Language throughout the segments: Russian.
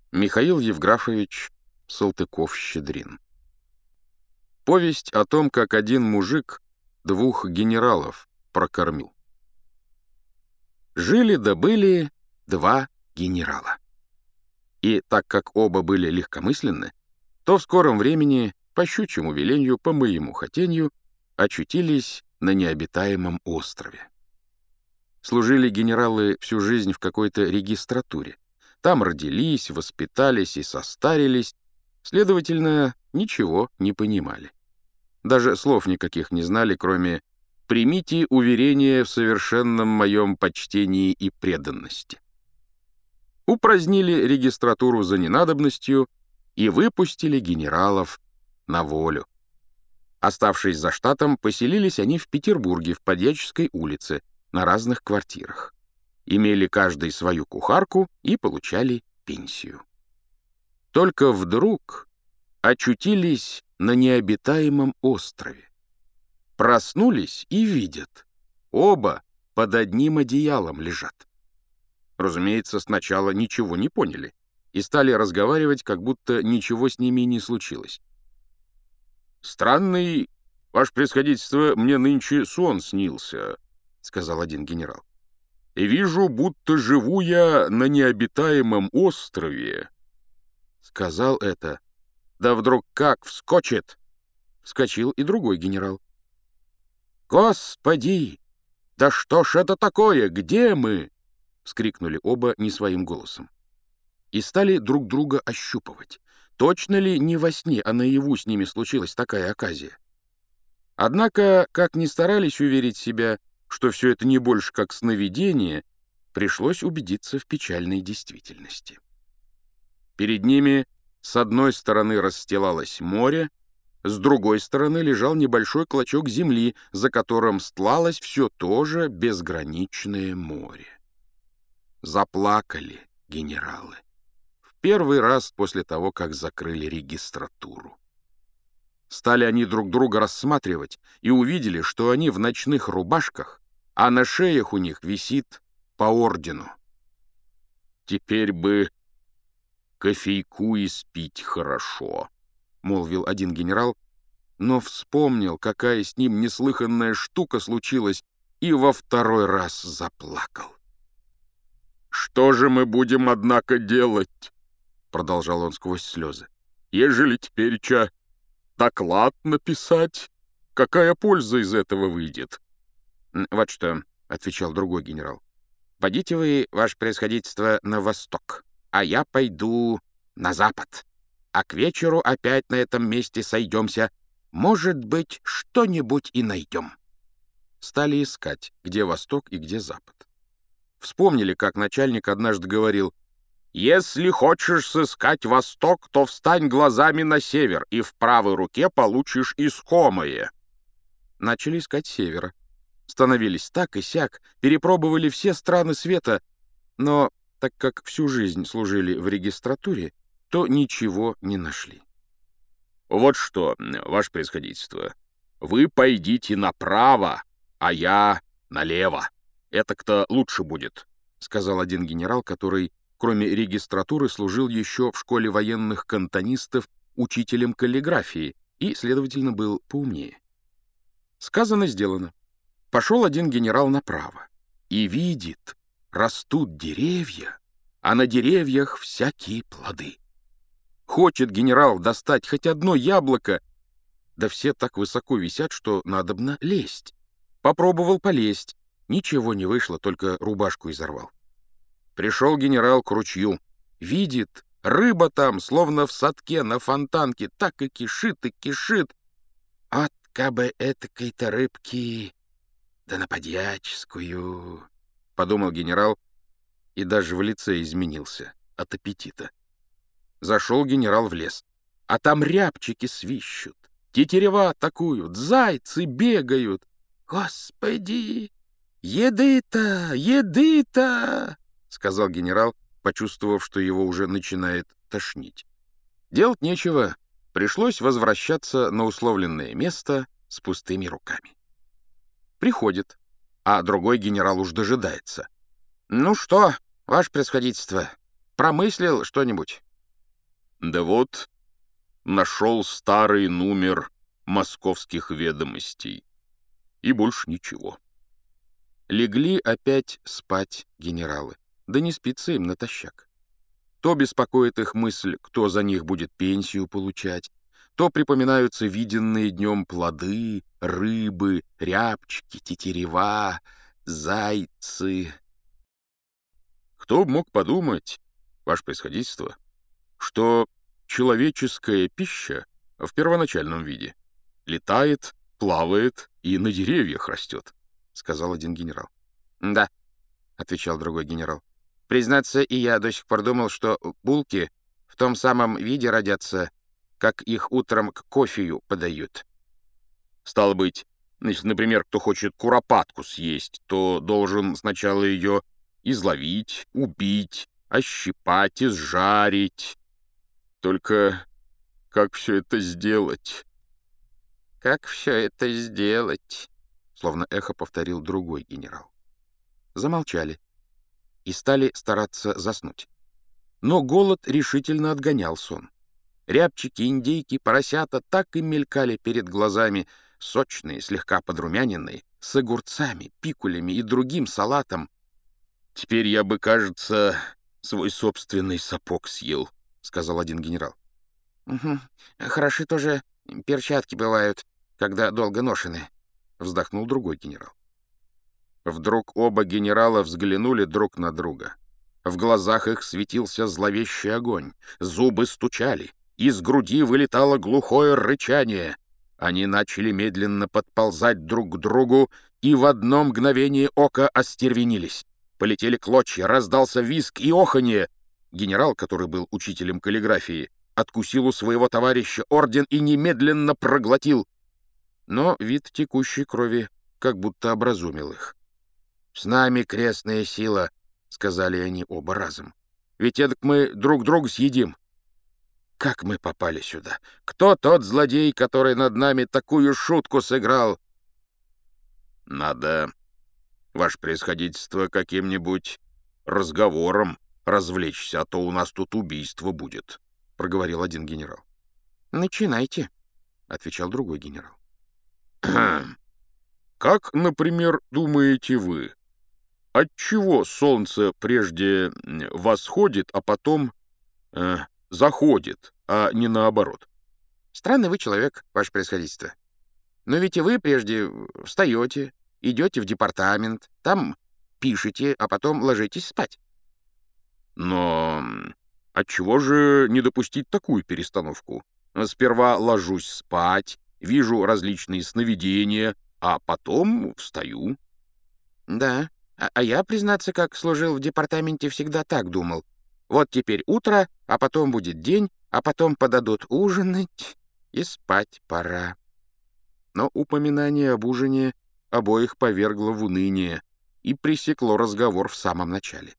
Михаил Евграфович Салтыков-Щедрин. Повесть о том, как один мужик двух генералов прокормил. Жили да были два генерала. И так как оба были легкомысленны, то в скором времени, по щучьему велению, по моему хотению, очутились на необитаемом острове. Служили генералы всю жизнь в какой-то регистратуре. Там родились, воспитались и состарились, следовательно, ничего не понимали. Даже слов никаких не знали, кроме «примите уверение в совершенном моем почтении и преданности». Упразднили регистратуру за ненадобностью и выпустили генералов на волю. Оставшись за штатом, поселились они в Петербурге, в Подьяческой улице, на разных квартирах. Имели каждый свою кухарку и получали пенсию. Только вдруг очутились на необитаемом острове. Проснулись и видят, оба под одним одеялом лежат. Разумеется, сначала ничего не поняли и стали разговаривать, как будто ничего с ними не случилось. «Странный, ваше превосходительство, мне нынче сон снился», — сказал один генерал. «И вижу, будто живу я на необитаемом острове». Сказал это, да вдруг как вскочит. Вскочил и другой генерал. «Господи! Да что ж это такое? Где мы?» — вскрикнули оба не своим голосом. И стали друг друга ощупывать. Точно ли не во сне, а наяву с ними случилась такая оказия? Однако, как ни старались уверить себя, что все это не больше как сновидение, пришлось убедиться в печальной действительности. Перед ними с одной стороны расстилалось море, с другой стороны лежал небольшой клочок земли, за которым стлалось все то же безграничное море. Заплакали генералы. В первый раз после того, как закрыли регистратуру. Стали они друг друга рассматривать и увидели, что они в ночных рубашках, а на шеях у них висит по ордену. «Теперь бы кофейку испить хорошо», — молвил один генерал, но вспомнил, какая с ним неслыханная штука случилась, и во второй раз заплакал. «Что же мы будем, однако, делать?» — продолжал он сквозь слезы. «Ежели теперь доклад написать, какая польза из этого выйдет?» «Вот что», — отвечал другой генерал. «Подите вы, ваше превосходительство, на восток, а я пойду на запад. А к вечеру опять на этом месте сойдемся. Может быть, что-нибудь и найдем». Стали искать, где восток и где запад. Вспомнили, как начальник однажды говорил: «Если хочешь сыскать восток, то встань глазами на север, и в правой руке получишь искомое». Начали искать севера. Становились так и сяк, перепробовали все страны света, но так как всю жизнь служили в регистратуре, то ничего не нашли. «Вот что, ваше превосходительство, вы пойдите направо, а я налево. Это-то лучше будет», — сказал один генерал, который, кроме регистратуры, служил еще в школе военных кантонистов учителем каллиграфии и, следовательно, был поумнее. Сказано, сделано. Пошел один генерал направо и видит, растут деревья, а на деревьях всякие плоды. Хочет генерал достать хоть одно яблоко, да все так высоко висят, что надобно лезть. Попробовал полезть, ничего не вышло, только рубашку изорвал. Пришел генерал к ручью, видит, рыба там, словно в садке на фонтанке, так и кишит, и кишит. «От кабы этакой-то рыбки, да на Подьяческую», — подумал генерал, и даже в лице изменился от аппетита. Зашел генерал в лес, а там рябчики свищут, тетерева атакуют, зайцы бегают. «Господи, еды-то, еды-то!» — сказал генерал, почувствовав, что его уже начинает тошнить. Делать нечего, пришлось возвращаться на условленное место с пустыми руками. Приходит, а другой генерал уж дожидается. «Ну что, ваше превосходительство, промыслил что-нибудь?» Да вот, нашел старый номер «Московских ведомостей». И больше ничего. Легли опять спать генералы. Да не спится им натощак. То беспокоит их мысль, кто за них будет пенсию получать, то припоминаются виденные днем плоды, рыбы, рябчики, тетерева, зайцы. Кто б мог подумать, ваше превосходительство, что человеческая пища в первоначальном виде летает, плавает и на деревьях растет, — сказал один генерал. — Да, — отвечал другой генерал. — Признаться, и я до сих пор думал, что булки в том самом виде родятся, как их утром к кофею подают. Стало быть, если, например, кто хочет куропатку съесть, то должен сначала ее изловить, убить, ощипать, изжарить. Только как все это сделать? — Как все это сделать? — словно эхо повторил другой генерал. Замолчали и стали стараться заснуть. Но голод решительно отгонял сон. Рябчики, индейки, поросята так и мелькали перед глазами, сочные, слегка подрумяненные, с огурцами, пикулями и другим салатом. «Теперь я бы, кажется, свой собственный сапог съел», — сказал один генерал. «Угу. Хороши тоже перчатки бывают, когда долго ношены», — вздохнул другой генерал. Вдруг оба генерала взглянули друг на друга. В глазах их светился зловещий огонь, зубы стучали, из груди вылетало глухое рычание. Они начали медленно подползать друг к другу и в одно мгновение ока остервенились. Полетели клочья, раздался визг и оханье. Генерал, который был учителем каллиграфии, откусил у своего товарища орден и немедленно проглотил. Но вид текущей крови как будто образумил их. «С нами крестная сила», — сказали они оба разом. «Ведь эдак мы друг друга съедим». «Как мы попали сюда? Кто тот злодей, который над нами такую шутку сыграл?» «Надо, ваше превосходительство, каким-нибудь разговором развлечься, а то у нас тут убийство будет», — проговорил один генерал. «Начинайте», — отвечал другой генерал. «Как, например, думаете вы, отчего солнце прежде восходит, а потом заходит, а не наоборот?» «Странный вы человек, ваше превосходительство. Но ведь и вы прежде встаете, идете в департамент, там пишете, а потом ложитесь спать». «Но отчего же не допустить такую перестановку? Сперва ложусь спать, вижу различные сновидения, а потом встаю». «Да, а я, признаться, как служил в департаменте, всегда так думал. Вот теперь утро, а потом будет день, а потом подадут ужинать, и спать пора». Но упоминание об ужине обоих повергло в уныние и пресекло разговор в самом начале.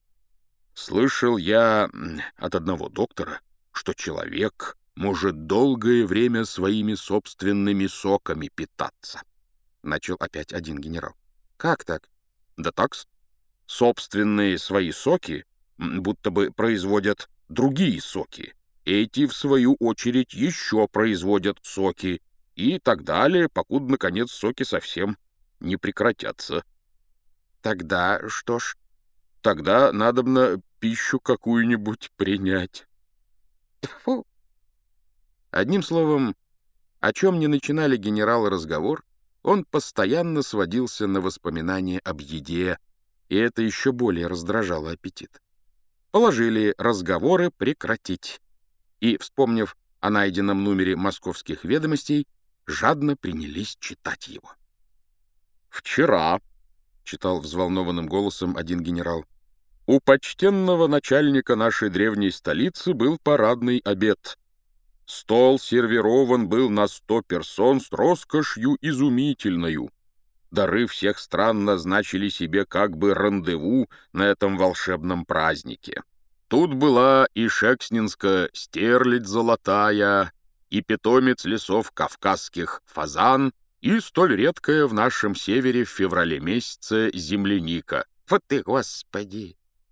«Слышал я от одного доктора, что человек может долгое время своими собственными соками питаться», — начал опять один генерал. «Как так?» «Да так, собственные свои соки будто бы производят другие соки. Эти, в свою очередь, еще производят соки, и так далее, покуда, наконец, соки совсем не прекратятся». «Тогда что ж?» «Тогда надобно пищу какую-нибудь принять». Фу. Одним словом, о чем не начинали генералы разговор, он постоянно сводился на воспоминания об еде, и это еще более раздражало аппетит. Положили разговоры прекратить, и, вспомнив о найденном номере «Московских ведомостей», жадно принялись читать его. «Вчера», — читал взволнованным голосом один генерал, «у почтенного начальника нашей древней столицы был парадный обед. Стол сервирован был на 100 персон с роскошью изумительною. Дары всех стран назначили себе как бы рандеву на этом волшебном празднике. Тут была и шекснинская стерлядь золотая, и питомец лесов кавказских фазан, и столь редкая в нашем севере в феврале месяце земляника». «Вот ты, Господи!»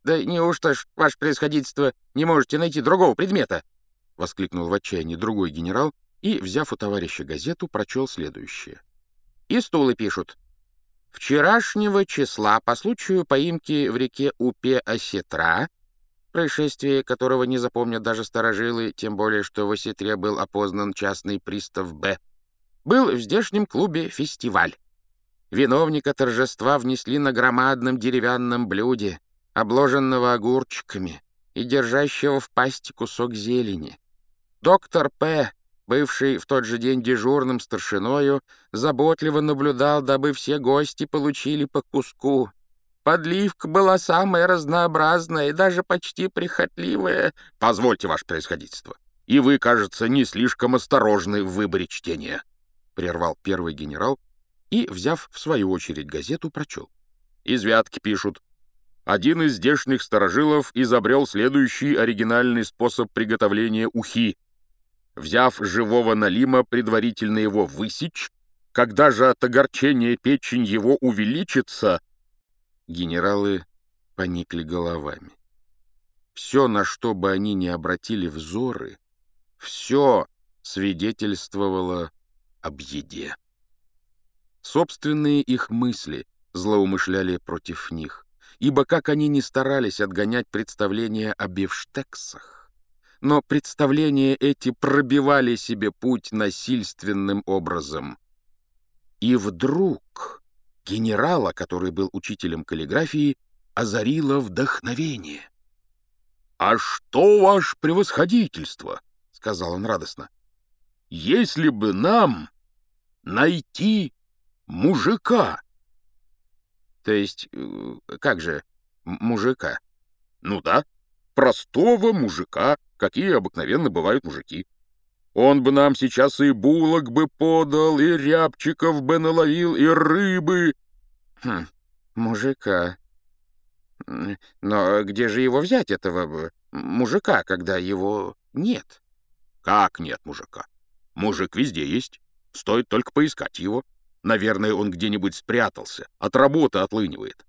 Да неужто ж, ваше превосходительство, не можете найти другого предмета? — воскликнул в отчаянии другой генерал и, взяв у товарища газету, прочел следующее. И стулы пишут. Вчерашнего числа по случаю поимки в реке Упе-Осетра, происшествие которого не запомнят даже старожилы, тем более, что в Осетре был опознан частный пристав Б., был в здешнем клубе фестиваль. Виновника торжества внесли на громадном деревянном блюде, обложенного огурчиками и держащего в пасти кусок зелени. Доктор П., бывший в тот же день дежурным старшиною, заботливо наблюдал, дабы все гости получили по куску. Подливка была самая разнообразная и даже почти прихотливая. — Позвольте, ваше превосходительство. И вы, кажется, не слишком осторожны в выборе чтения, — прервал первый генерал и, взяв в свою очередь газету, прочел. Из Вятки пишут. Один из здешних старожилов изобрел следующий оригинальный способ приготовления ухи. Взяв живого налима, предварительно его высечь, когда же от огорчения печень его увеличится... Генералы поникли головами. Все, на что бы они ни обратили взоры, все свидетельствовало об еде. Собственные их мысли злоумышляли против них, ибо как они ни старались отгонять представления о бифштексах, но представления эти пробивали себе путь насильственным образом. И вдруг генерала, который был учителем каллиграфии, озарило вдохновение. «А что, ваше превосходительство?» — сказал он радостно. «Если бы нам найти мужика». То есть, как же мужика? Ну да, простого мужика, какие обыкновенно бывают мужики. Он бы нам сейчас и булок бы подал, и рябчиков бы наловил, и рыбы. Мужика. Но где же его взять, этого мужика, когда его нет? Как нет мужика? Мужик везде есть. Стоит только поискать его. Наверное, он где-нибудь спрятался, от работы отлынивает.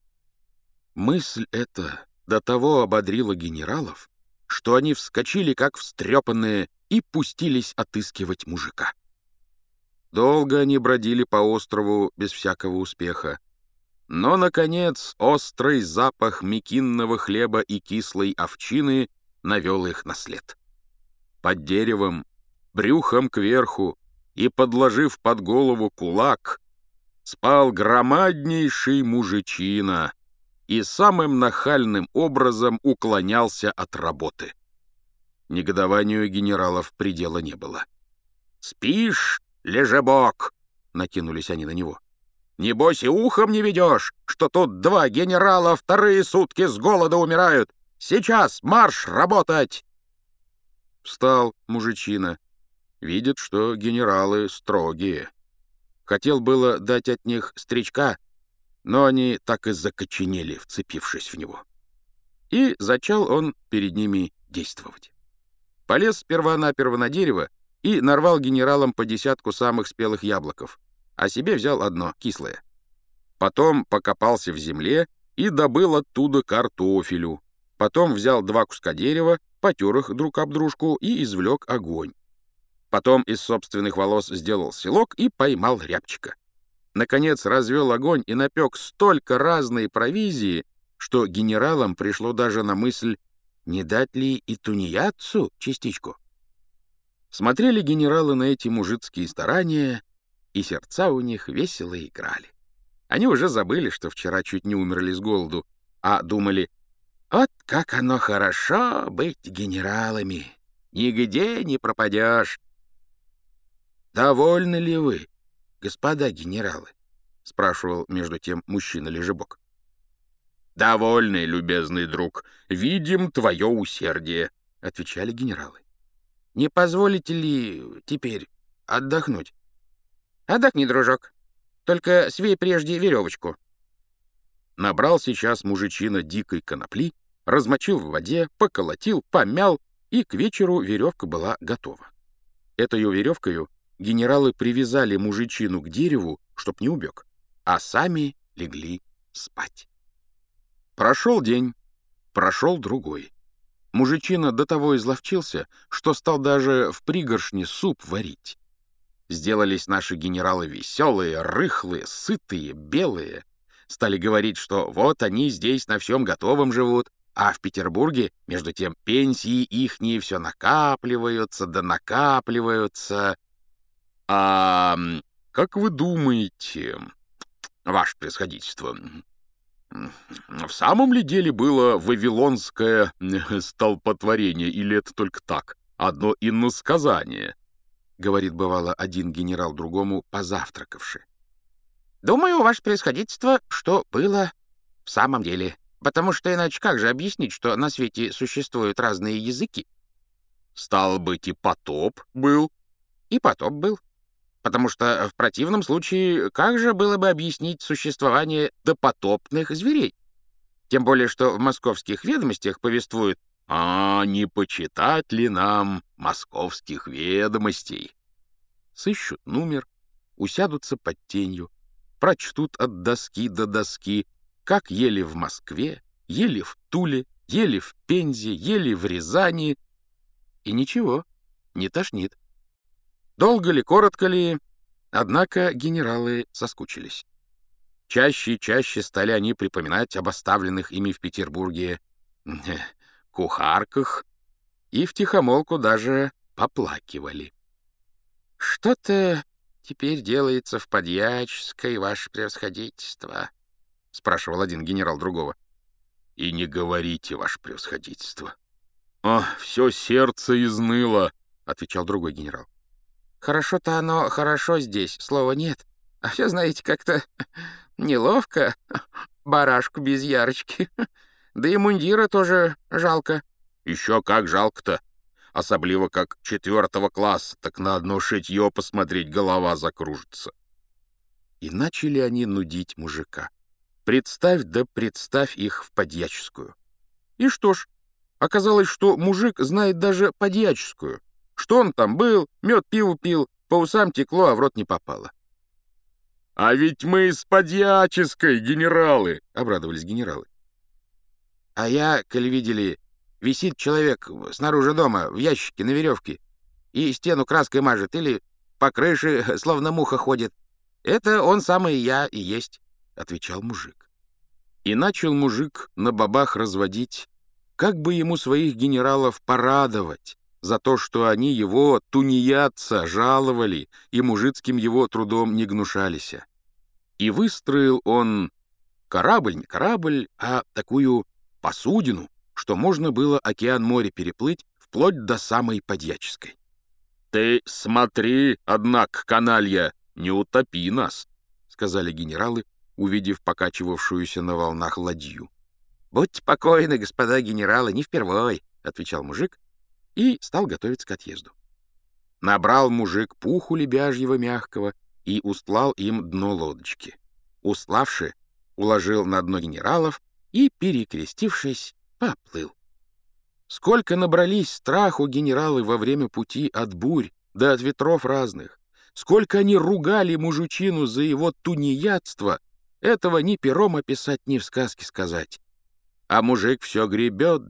Мысль эта до того ободрила генералов, что они вскочили, как встрепанные, и пустились отыскивать мужика. Долго они бродили по острову без всякого успеха. Но, наконец, острый запах мекинного хлеба и кислой овчины навел их на след. Под деревом, брюхом кверху и подложив под голову кулак, спал громаднейший мужичина и самым нахальным образом уклонялся от работы. Негодованию генералов предела не было. «Спишь, лежебок?» — накинулись они на него. «Небось и ухом не ведешь, что тут два генерала вторые сутки с голода умирают. Сейчас марш работать!» Встал мужичина. Видит, что генералы строгие. Хотел было дать от них стричка, но они так и закоченели, вцепившись в него. И зачал он перед ними действовать. Полез сперва-наперво на дерево и нарвал генералам по 10 самых спелых яблоков, а себе взял одно, кислое. Потом покопался в земле и добыл оттуда картофелю. Потом взял 2 куска дерева, потер их друг об дружку и извлек огонь. Потом из собственных волос сделал селок и поймал рябчика. Наконец развел огонь и напек столько разной провизии, что генералам пришло даже на мысль, не дать ли и тунеядцу частичку. Смотрели генералы на эти мужицкие старания, и сердца у них весело играли. Они уже забыли, что вчера чуть не умерли с голоду, а думали, вот как оно хорошо быть генералами, нигде не пропадешь. «Довольны ли вы, господа генералы?» — спрашивал между тем мужчина-лежебок. «Довольны, любезный друг, видим твое усердие», — отвечали генералы. «Не позволите ли теперь отдохнуть?» «Отдохни, дружок, только свей прежде веревочку». Набрал сейчас мужичина дикой конопли, размочил в воде, поколотил, помял, и к вечеру веревка была готова. Этою веревкою генералы привязали мужичину к дереву, чтоб не убег, а сами легли спать. Прошел день, Прошел другой. Мужичина до того изловчился, что стал даже в пригоршне суп варить. Сделались наши генералы веселые, рыхлые, сытые, белые. Стали говорить, что вот они здесь на всем готовом живут, а в Петербурге, между тем, пенсии ихние все накапливаются, да накапливаются. А как вы думаете, ваше превосходительство, в самом ли деле было вавилонское столпотворение, или это только так, одно иносказание? — говорит, бывало, один генерал другому, позавтракавши. Думаю, ваше превосходительство, что было в самом деле. Потому что иначе как же объяснить, что на свете существуют разные языки? Стало быть, и потоп был. И потоп был. Потому что в противном случае как же было бы объяснить существование допотопных зверей? Тем более, что в московских ведомостях повествуют: «А не почитать ли нам московских ведомостей?» Сыщут номер, усядутся под тенью, прочтут от доски до доски, как ели в Москве, ели в Туле, ели в Пензе, ели в Рязани. И ничего, не тошнит. Долго ли, коротко ли, однако генералы соскучились. Чаще и чаще стали они припоминать об оставленных ими в Петербурге кухарках и втихомолку даже поплакивали. «Что-то теперь делается в Подьяческой, ваше превосходительство», — спрашивал один генерал другого. «И не говорите, ваше превосходительство. О, все сердце изныло», — отвечал другой генерал. «Хорошо-то оно хорошо здесь, слова нет. А все, знаете, как-то неловко, барашку без ярочки. Да и мундира тоже жалко». «Еще как жалко-то. Особливо как 4 класса, так на одно шитье посмотреть голова закружится». И начали они нудить мужика. Представь да представь их в подьяческую. И что ж, оказалось, что мужик знает даже подьяческую. Что он там был, мед пиво пил, по усам текло, а в рот не попало. «А ведь мы из подьяческой, генералы!» — обрадовались генералы. «А я, коли видели, висит человек снаружи дома в ящике на веревке и стену краской мажет или по крыше словно муха ходит. Это он самый я и есть», — отвечал мужик. И начал мужик на бабах разводить, как бы ему своих генералов порадовать за то, что они его, тунеядца, жаловали и мужицким его трудом не гнушались. И выстроил он корабль, не корабль, а такую посудину, что можно было океан-море переплыть вплоть до самой Подьяческой. «Ты смотри, однако, каналья, не утопи нас», — сказали генералы, увидев покачивавшуюся на волнах ладью. «Будьте покойны, господа генералы, не впервой», — отвечал мужик и стал готовиться к отъезду. Набрал мужик пуху лебяжьего мягкого и устлал им дно лодочки. Устлавши, уложил на дно генералов и, перекрестившись, поплыл. Сколько набрались страху генералы во время пути от бурь да от ветров разных, сколько они ругали мужичину за его тунеядство, этого ни пером описать, ни в сказке сказать. А мужик все гребет,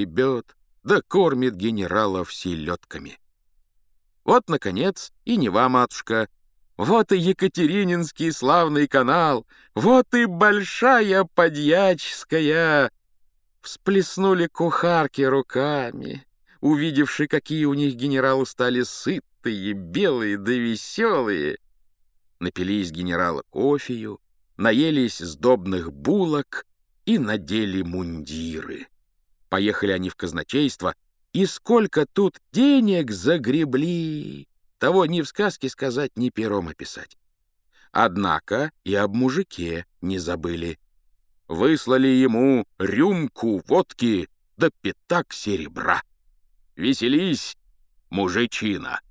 да кормит генералов селедками. Вот, наконец, и Нева, матушка, вот и Екатерининский славный канал, вот и большая Подьяческая. Всплеснули кухарки руками, увидевши, какие у них генералы стали сытые, белые да веселые. Напились генералы кофею, наелись сдобных булок и надели мундиры. Поехали они в казначейство, и сколько тут денег загребли, того ни в сказке сказать, ни пером описать. Однако и об мужике не забыли. Выслали ему рюмку водки да пятак серебра. Веселись, мужичина!